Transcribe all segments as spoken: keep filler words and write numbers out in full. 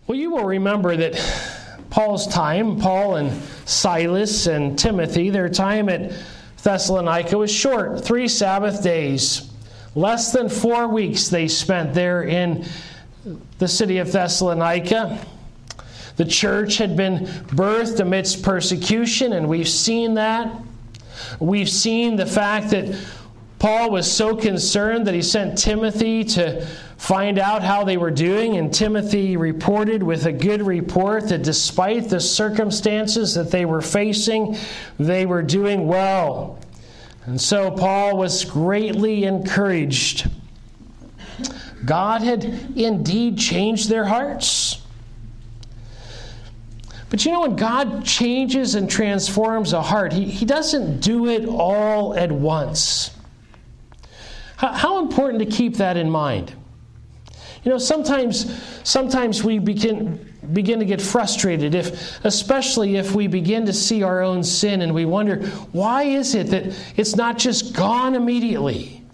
Well, you will remember that Paul's time, Paul and Silas and Timothy, their time at Thessalonica was short, three Sabbath days. Less than four weeks they spent there in the city of Thessalonica. The church had been birthed amidst persecution, and we've seen that. We've seen the fact that Paul was so concerned that he sent Timothy to find out how they were doing, and Timothy reported with a good report that despite the circumstances that they were facing, they were doing well. And so Paul was greatly encouraged. God had indeed changed their hearts. But you know, when God changes and transforms a heart, He, he doesn't do it all at once. How, how important to keep that in mind. You know, sometimes sometimes we begin begin to get frustrated, if especially if we begin to see our own sin and we wonder, why is it that it's not just gone immediately?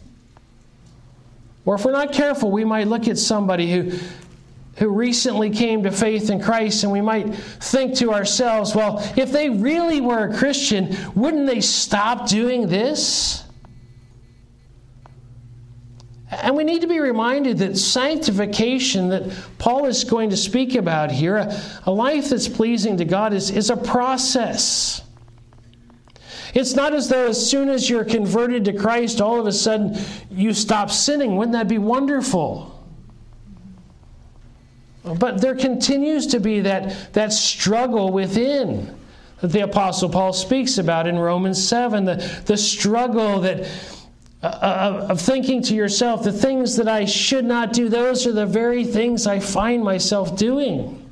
Or if we're not careful, we might look at somebody who who recently came to faith in Christ, and we might think to ourselves, well, if they really were a Christian, wouldn't they stop doing this? And we need to be reminded that sanctification that Paul is going to speak about here, a, a life that's pleasing to God, is, is a process. It's not as though as soon as you're converted to Christ, all of a sudden you stop sinning. Wouldn't that be wonderful? But there continues to be that, that struggle within that the Apostle Paul speaks about in Romans seven, the, the struggle that uh, of thinking to yourself, the things that I should not do, those are the very things I find myself doing.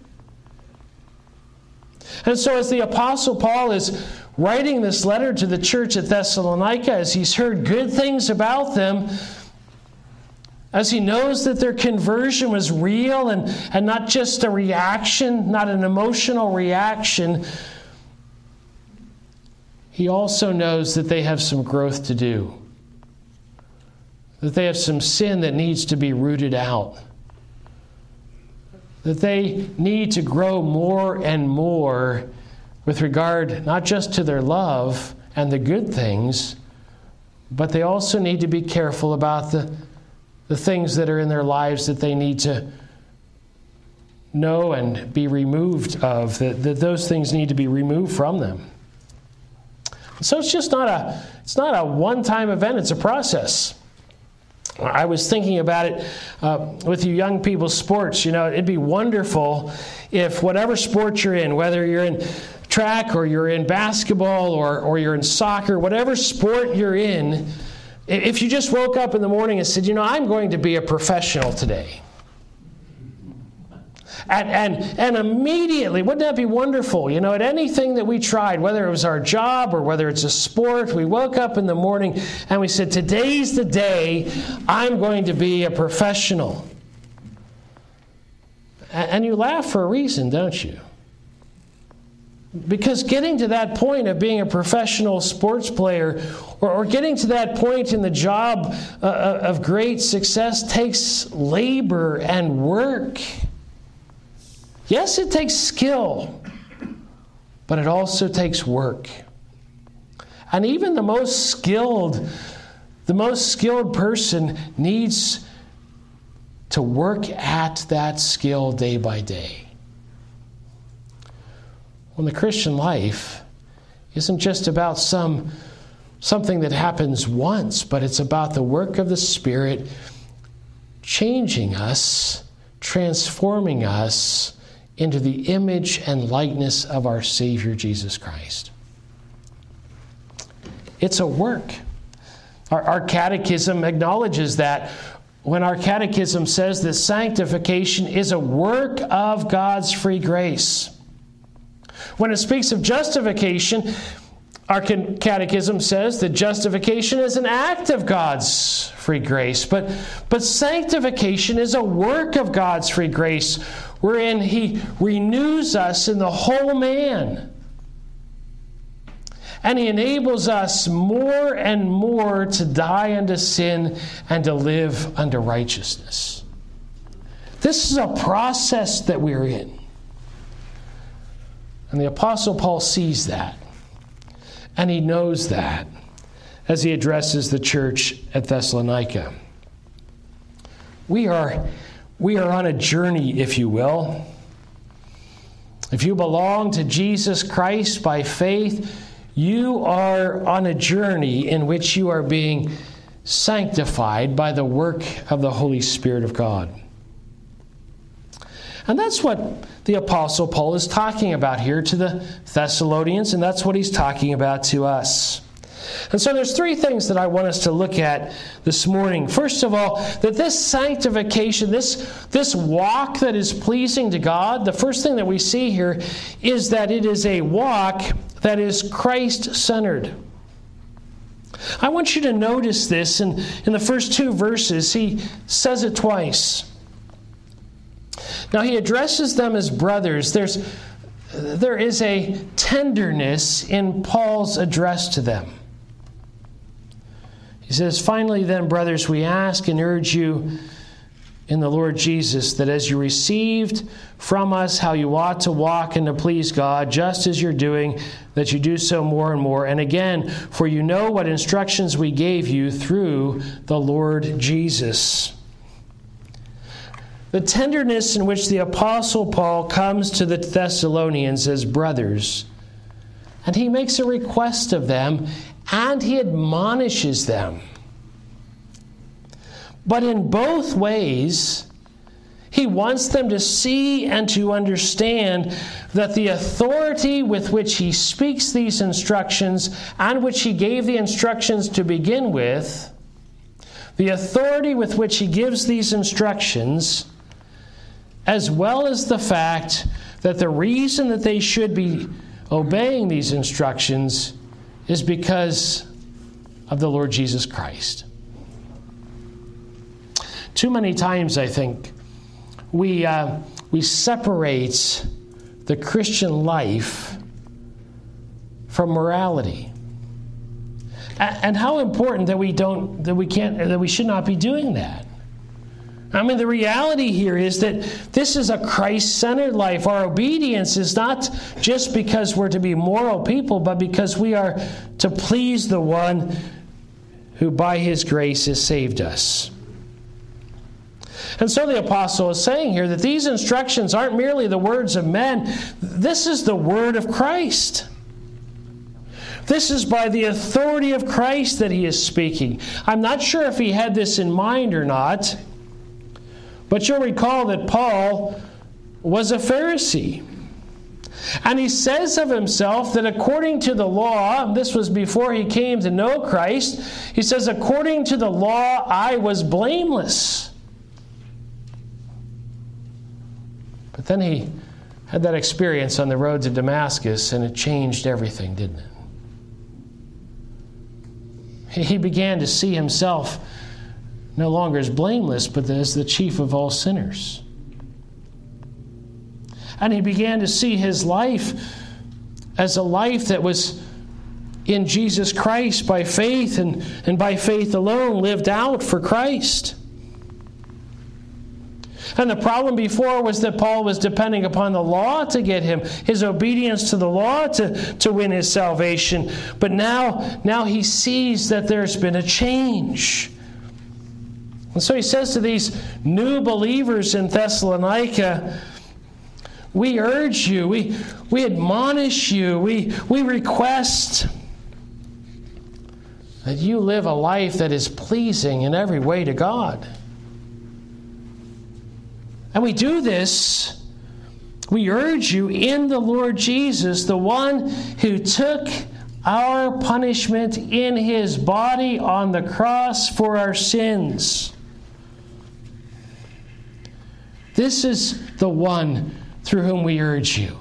And so as the Apostle Paul is writing this letter to the church at Thessalonica, as he's heard good things about them, as he knows that their conversion was real and, and not just a reaction, not an emotional reaction, he also knows that they have some growth to do. That they have some sin that needs to be rooted out. That they need to grow more and more with regard not just to their love and the good things, but they also need to be careful about the The things that are in their lives that they need to know and be removed of, that, that those things need to be removed from them. So it's just not a it's not a one-time event, it's a process. I was thinking about it uh, with you young people sports. You know, it'd be wonderful if whatever sport you're in, whether you're in track or you're in basketball or, or you're in soccer, whatever sport you're in, if you just woke up in the morning and said, you know, I'm going to be a professional today. And, and, and immediately, wouldn't that be wonderful? You know, at anything that we tried, whether it was our job or whether it's a sport, we woke up in the morning and we said, today's the day I'm going to be a professional. And, and you laugh for a reason, don't you? Because getting to that point of being a professional sports player or, or getting to that point in the job uh, of great success takes labor and work. Yes, it takes skill, but it also takes work. And even the most skilled, the most skilled person needs to work at that skill day by day. Well, the Christian life isn't just about some something that happens once, but it's about the work of the Spirit changing us, transforming us into the image and likeness of our Savior, Jesus Christ. It's a work. Our, our catechism acknowledges that when our catechism says that sanctification is a work of God's free grace. When it speaks of justification, our catechism says that justification is an act of God's free grace. But, but sanctification is a work of God's free grace, wherein He renews us in the whole man. And He enables us more and more to die unto sin and to live unto righteousness. This is a process that we're in. And the Apostle Paul sees that. And he knows that as he addresses the church at Thessalonica. We are, we are on a journey, if you will. If you belong to Jesus Christ by faith, you are on a journey in which you are being sanctified by the work of the Holy Spirit of God. And that's what the Apostle Paul is talking about here to the Thessalonians, and that's what he's talking about to us. And so there's three things that I want us to look at this morning. First of all, that this sanctification, this, this walk that is pleasing to God, the first thing that we see here is that it is a walk that is Christ-centered. I want you to notice this in, in the first two verses. He says it twice. Now he addresses them as brothers. There's, there is a tenderness in Paul's address to them. He says, "Finally then, brothers, we ask and urge you in the Lord Jesus, that as you received from us how you ought to walk and to please God, just as you're doing, that you do so more and more. And again, for you know what instructions we gave you through the Lord Jesus." The tenderness in which the Apostle Paul comes to the Thessalonians as brothers, and he makes a request of them, and he admonishes them. But in both ways, he wants them to see and to understand that the authority with which he speaks these instructions, and which he gave the instructions to begin with, the authority with which he gives these instructions, as well as the fact that the reason that they should be obeying these instructions is because of the Lord Jesus Christ. Too many times, I think, we uh, we separate the Christian life from morality, and, and how important that we don't, that we can't, that we should not be doing that. I mean, the reality here is that this is a Christ-centered life. Our obedience is not just because we're to be moral people, but because we are to please the one who by his grace has saved us. And so the apostle is saying here that these instructions aren't merely the words of men. This is the word of Christ. This is by the authority of Christ that he is speaking. I'm not sure if he had this in mind or not, but you'll recall that Paul was a Pharisee. And he says of himself that according to the law, this was before he came to know Christ, he says, according to the law, I was blameless. But then he had that experience on the road to Damascus, and it changed everything, didn't it? He began to see himself no longer as blameless, but as the chief of all sinners. And he began to see his life as a life that was in Jesus Christ by faith, and, and by faith alone lived out for Christ. And the problem before was that Paul was depending upon the law to get him, his obedience to the law to, to win his salvation. But now, now he sees that there's been a change. And so he says to these new believers in Thessalonica, we urge you, we, we admonish you, we, we request that you live a life that is pleasing in every way to God. And we do this, we urge you in the Lord Jesus, the one who took our punishment in his body on the cross for our sins. This is the one through whom we urge you.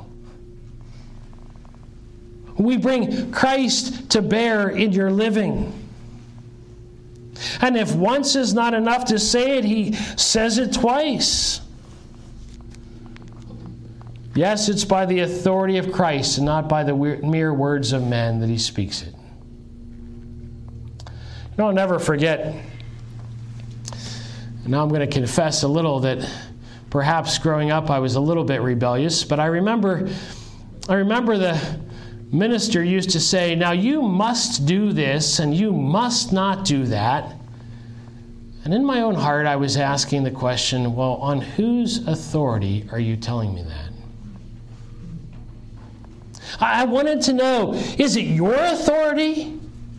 We bring Christ to bear in your living. And if once is not enough to say it, he says it twice. Yes, it's by the authority of Christ and not by the mere words of men that he speaks it. You know, I'll never forget, and now I'm going to confess a little that perhaps growing up I was a little bit rebellious, but I remember, I remember the minister used to say, now you must do this and you must not do that. And in my own heart, I was asking the question, well, on whose authority are you telling me that? I wanted to know, is it your authority?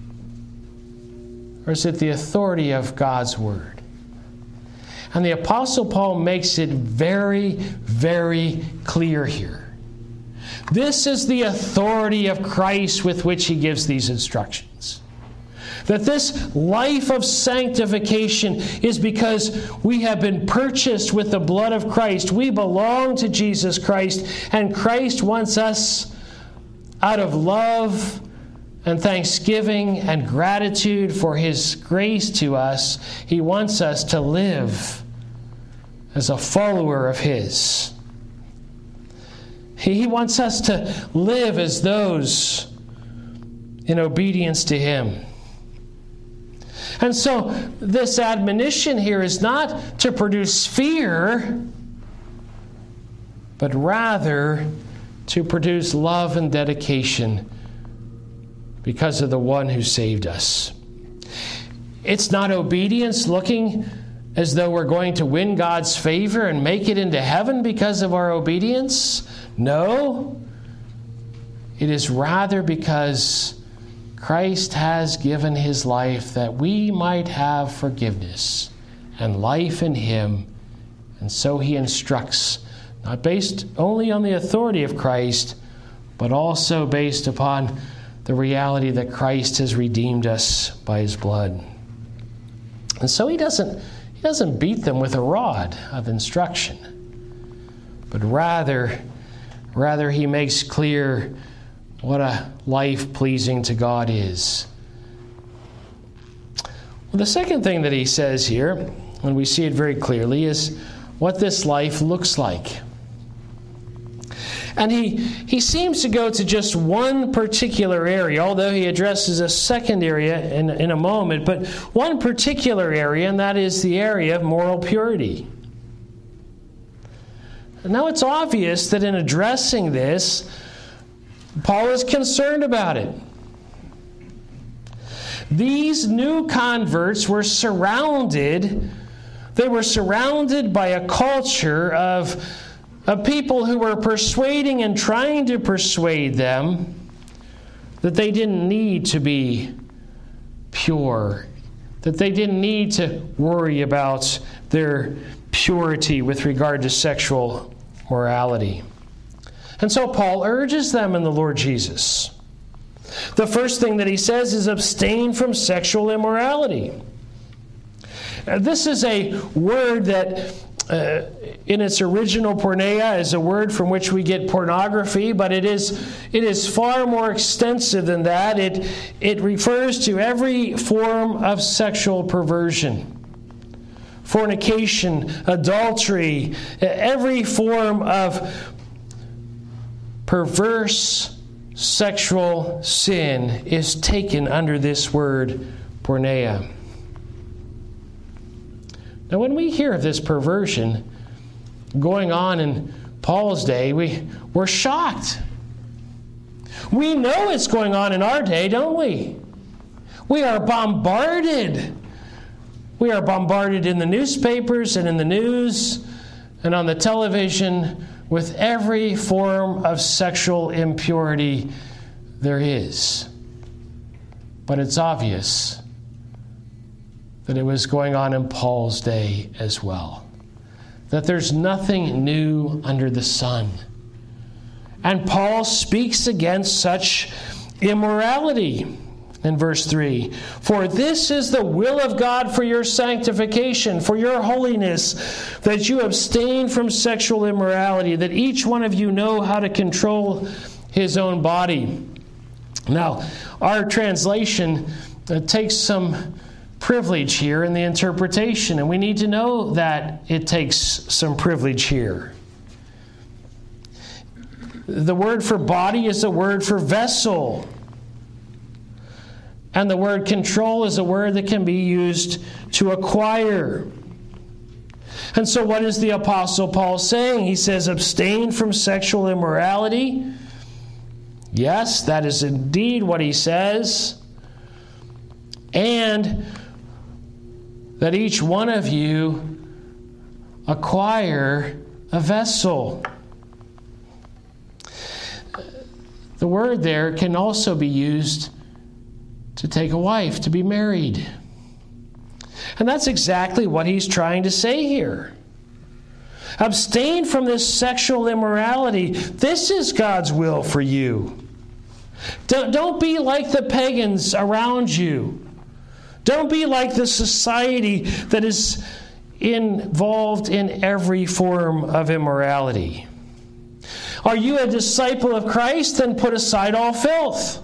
Or is it the authority of God's Word? And the Apostle Paul makes it very, very clear here. This is the authority of Christ with which he gives these instructions. That this life of sanctification is because we have been purchased with the blood of Christ. We belong to Jesus Christ, and Christ wants us, out of love and thanksgiving and gratitude for his grace to us, he wants us to live as a follower of his. He wants us to live as those in obedience to him. And so this admonition here is not to produce fear, but rather to produce love and dedication because of the one who saved us. It's not obedience looking as though we're going to win God's favor and make it into heaven because of our obedience. No, it is rather because Christ has given his life that we might have forgiveness and life in him. And so he instructs, not based only on the authority of Christ, but also based upon the reality that Christ has redeemed us by his blood. And so he doesn't, he doesn't beat them with a rod of instruction, but rather, rather he makes clear what a life pleasing to God is. Well, the second thing that he says here, and we see it very clearly, is what this life looks like. And he, he seems to go to just one particular area, although he addresses a second area in, in a moment, but one particular area, and that is the area of moral purity. Now it's obvious that in addressing this, Paul is concerned about it. These new converts were surrounded, they were surrounded by a culture of, of people who were persuading and trying to persuade them that they didn't need to be pure, that they didn't need to worry about their purity with regard to sexual morality. And so Paul urges them in the Lord Jesus. The first thing that he says is abstain from sexual immorality. Now, this is a word that uh, in its original porneia is a word from which we get pornography, but it is it is far more extensive than that. It, it refers to every form of sexual perversion. Fornication, adultery, every form of perverse sexual sin is taken under this word porneia. Now, when we hear of this perversion going on in Paul's day, we, we're shocked. We know it's going on in our day, don't we? We are bombarded. We are bombarded in the newspapers and in the news and on the television with every form of sexual impurity there is. But it's obvious that it was going on in Paul's day as well. That there's nothing new under the sun. And Paul speaks against such immorality in verse three. For this is the will of God for your sanctification, for your holiness, that you abstain from sexual immorality, that each one of you know how to control his own body. Now, our translation uh, takes some privilege here in the interpretation, and we need to know that it takes some privilege here. The word for body is the word for vessel. And the word control is a word that can be used to acquire. And so what is the Apostle Paul saying? He says, abstain from sexual immorality. Yes, that is indeed what he says. And that each one of you acquire a vessel. The word there can also be used to take a wife, to be married. And that's exactly what he's trying to say here. Abstain from this sexual immorality. This is God's will for you. Don't, don't be like the pagans around you. Don't be like the society that is involved in every form of immorality. Are you a disciple of Christ? Then put aside all filth.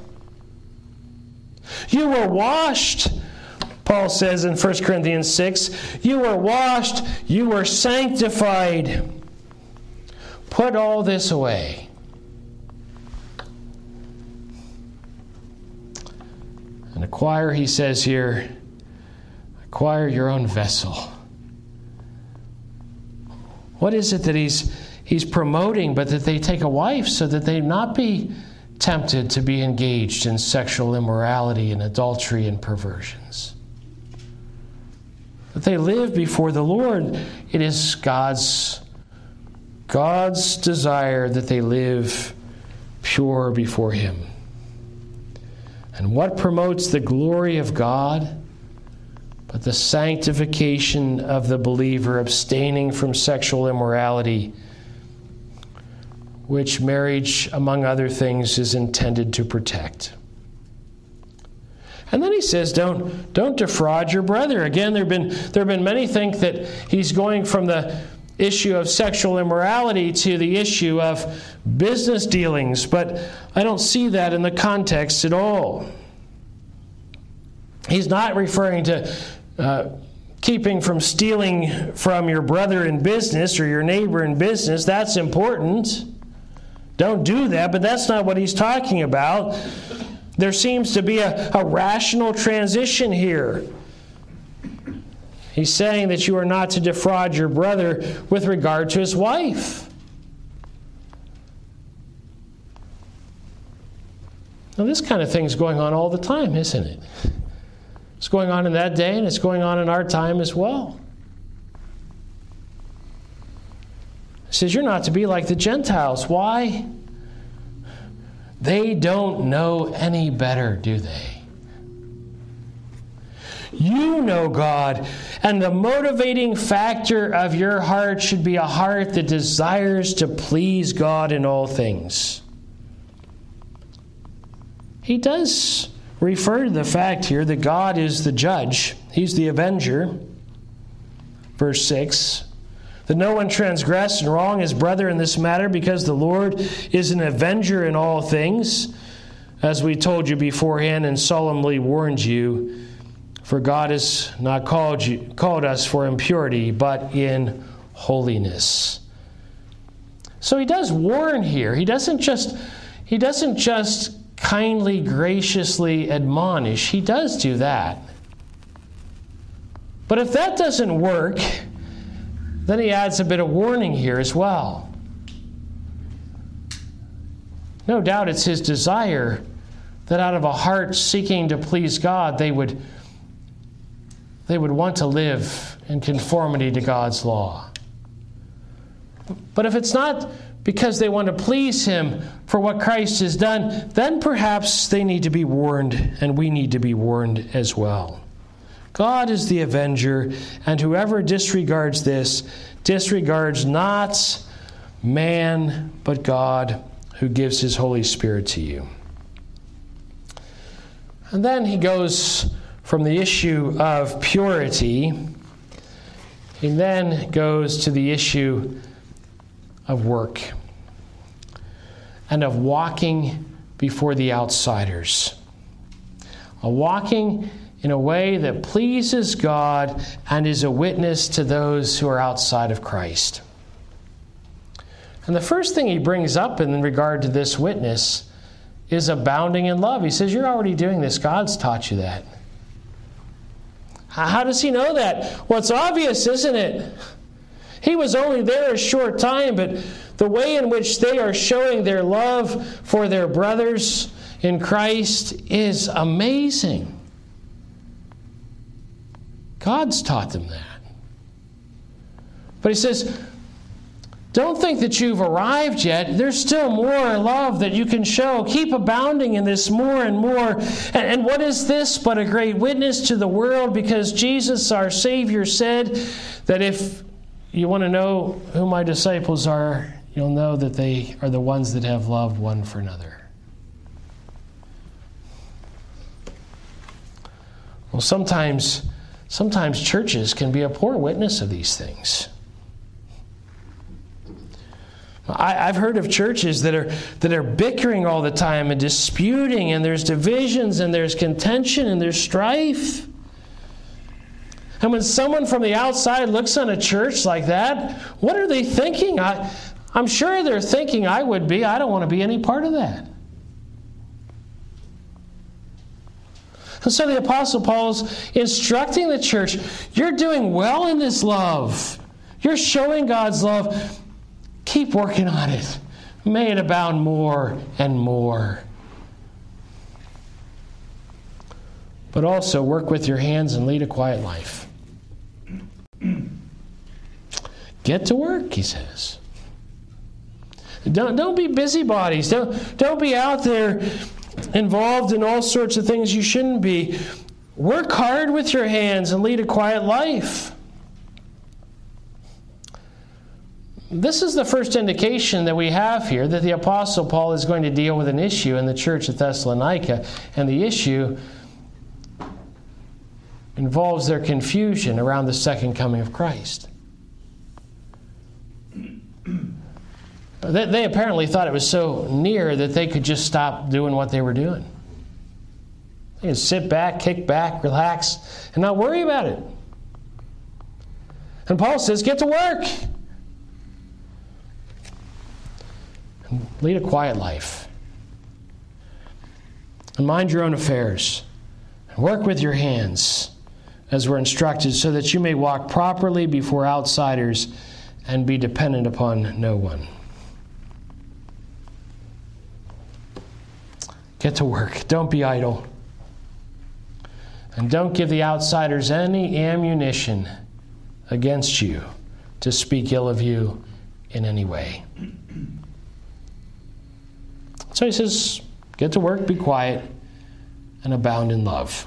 You were washed, Paul says in First Corinthians six, you were washed, you were sanctified. Put all this away. And acquire, he says here, acquire your own vessel. What is it that he's he's promoting, but that they take a wife so that they not be tempted to be engaged in sexual immorality and adultery and perversions? That they live before the Lord. It is God's, God's desire that they live pure before Him. And what promotes the glory of God but the sanctification of the believer, abstaining from sexual immorality, which marriage, among other things, is intended to protect. And then he says, don't, don't defraud your brother. Again, there have been, there have been many think that he's going from the issue of sexual immorality to the issue of business dealings, but I don't see that in the context at all. He's not referring to uh, keeping from stealing from your brother in business or your neighbor in business. That's important. Don't do that, but that's not what he's talking about. There seems to be a, a rational transition here. He's saying that you are not to defraud your brother with regard to his wife. Now, this kind of thing is going on all the time, isn't it? It's going on in that day, and it's going on in our time as well. He says, you're not to be like the Gentiles. Why? They don't know any better, do they? You know God, and the motivating factor of your heart should be a heart that desires to please God in all things. He does refer to the fact here that God is the judge. He's the avenger. Verse six. That no one transgress and wrong his brother in this matter, because the Lord is an avenger in all things, as we told you beforehand and solemnly warned you. For God has not called you, called us for impurity, but in holiness. So he does warn here. He doesn't just, he doesn't just kindly, graciously admonish. He does do that. But if that doesn't work, then he adds a bit of warning here as well. No doubt it's his desire that out of a heart seeking to please God, they would, they would want to live in conformity to God's law. But if it's not because they want to please Him for what Christ has done, then perhaps they need to be warned, and we need to be warned as well. God is the avenger, and whoever disregards this disregards not man, but God, who gives His Holy Spirit to you. And then he goes from the issue of purity, he then goes to the issue of work and of walking before the outsiders. A walking in a way that pleases God and is a witness to those who are outside of Christ. And the first thing he brings up in regard to this witness is abounding in love. He says, you're already doing this. God's taught you that. How does he know that? Well, it's obvious, isn't it? He was only there a short time, but the way in which they are showing their love for their brothers in Christ is amazing. God's taught them that. But he says, don't think that you've arrived yet. There's still more love that you can show. Keep abounding in this more and more. And, and what is this but a great witness to the world? Because Jesus, our Savior, said that if you want to know who my disciples are, you'll know that they are the ones that have loved one for another. Well, sometimes, sometimes churches can be a poor witness of these things. I, I've heard of churches that are that are bickering all the time and disputing, and there's divisions, and there's contention, and there's strife. And when someone from the outside looks on a church like that, what are they thinking? I, I'm sure they're thinking I would be. I don't want to be any part of that. And so the Apostle Paul's instructing the church, you're doing well in this love. You're showing God's love. Keep working on it. May it abound more and more. But also work with your hands and lead a quiet life. Get to work, he says. Don't, don't be busybodies. Don't, don't be out there involved in all sorts of things you shouldn't be. Work hard with your hands and lead a quiet life. This is the first indication that we have here that the Apostle Paul is going to deal with an issue in the church at Thessalonica, and the issue involves their confusion around the second coming of Christ. They, they apparently thought it was so near that they could just stop doing what they were doing. They could sit back, kick back, relax, and not worry about it. And Paul says, get to work. And lead a quiet life. And mind your own affairs. And work with your hands as we're instructed, so that you may walk properly before outsiders and be dependent upon no one. Get to work. Don't be idle. And don't give the outsiders any ammunition against you to speak ill of you in any way. So he says, get to work, be quiet, and abound in love.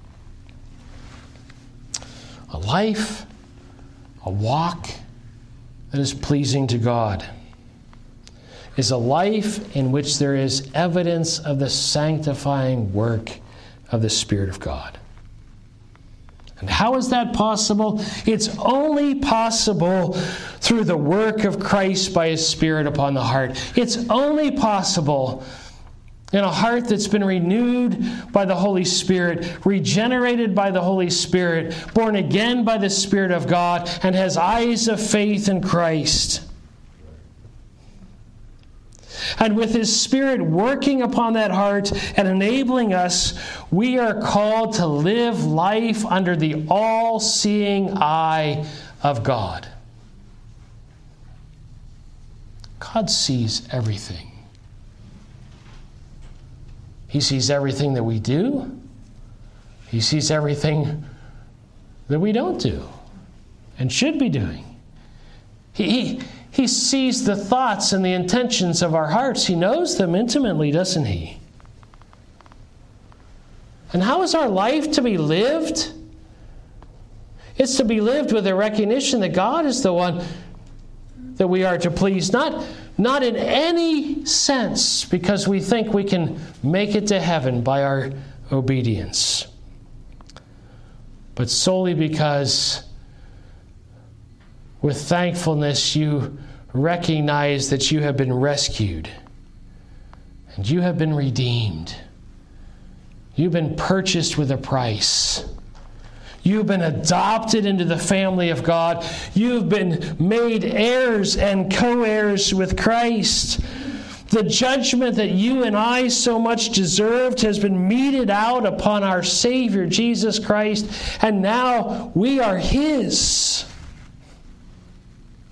A life, a walk that is pleasing to God is a life in which there is evidence of the sanctifying work of the Spirit of God. And how is that possible? It's only possible through the work of Christ by His Spirit upon the heart. It's only possible in a heart that's been renewed by the Holy Spirit, regenerated by the Holy Spirit, born again by the Spirit of God, and has eyes of faith in Christ. And with His Spirit working upon that heart and enabling us, we are called to live life under the all-seeing eye of God. God sees everything. He sees everything that we do. He sees everything that we don't do and should be doing. He, he, he sees the thoughts and the intentions of our hearts. He knows them intimately, doesn't He? And how is our life to be lived? It's to be lived with a recognition that God is the one that we are to please, not Not in any sense because we think we can make it to heaven by our obedience, but solely because with thankfulness you recognize that you have been rescued and you have been redeemed. You've been purchased with a price. You've been adopted into the family of God. You've been made heirs and co-heirs with Christ. The judgment that you and I so much deserved has been meted out upon our Savior, Jesus Christ, and now we are His.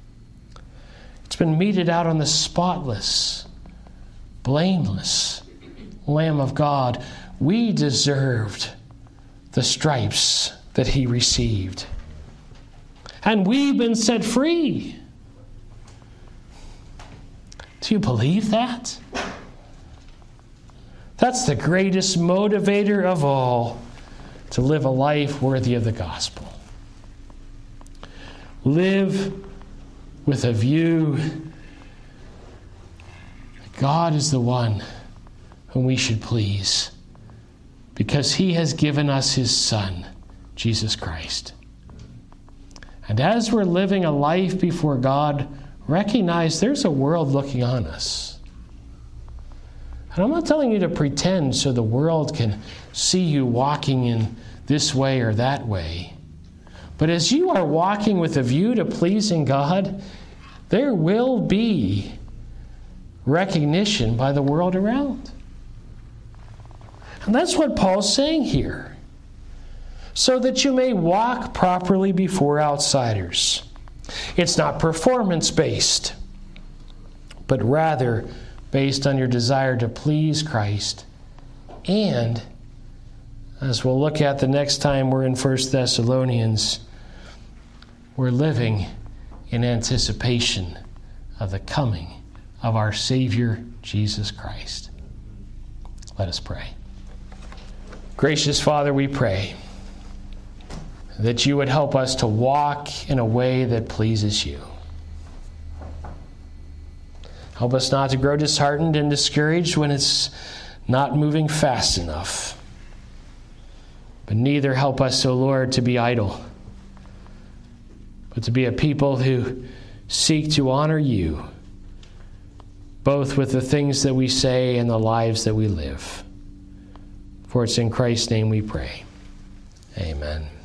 been meted out on the spotless, blameless Lamb of God. We deserved the stripes that he received. And we've been set free. Do you believe that? That's the greatest motivator of all, to live a life worthy of the gospel. Live with a view that God is the one whom we should please, because he has given us his Son, Jesus Christ. And as we're living a life before God, recognize there's a world looking on us. And I'm not telling you to pretend so the world can see you walking in this way or that way. But as you are walking with a view to pleasing God, there will be recognition by the world around. And that's what Paul's saying here. So that you may walk properly before outsiders. It's not performance-based, but rather based on your desire to please Christ. And, as we'll look at the next time we're in First Thessalonians, we're living in anticipation of the coming of our Savior, Jesus Christ. Let us pray. Gracious Father, we pray that you would help us to walk in a way that pleases you. Help us not to grow disheartened and discouraged when it's not moving fast enough. But neither help us, O Lord, to be idle, but to be a people who seek to honor you, both with the things that we say and the lives that we live. For it's in Christ's name we pray. Amen.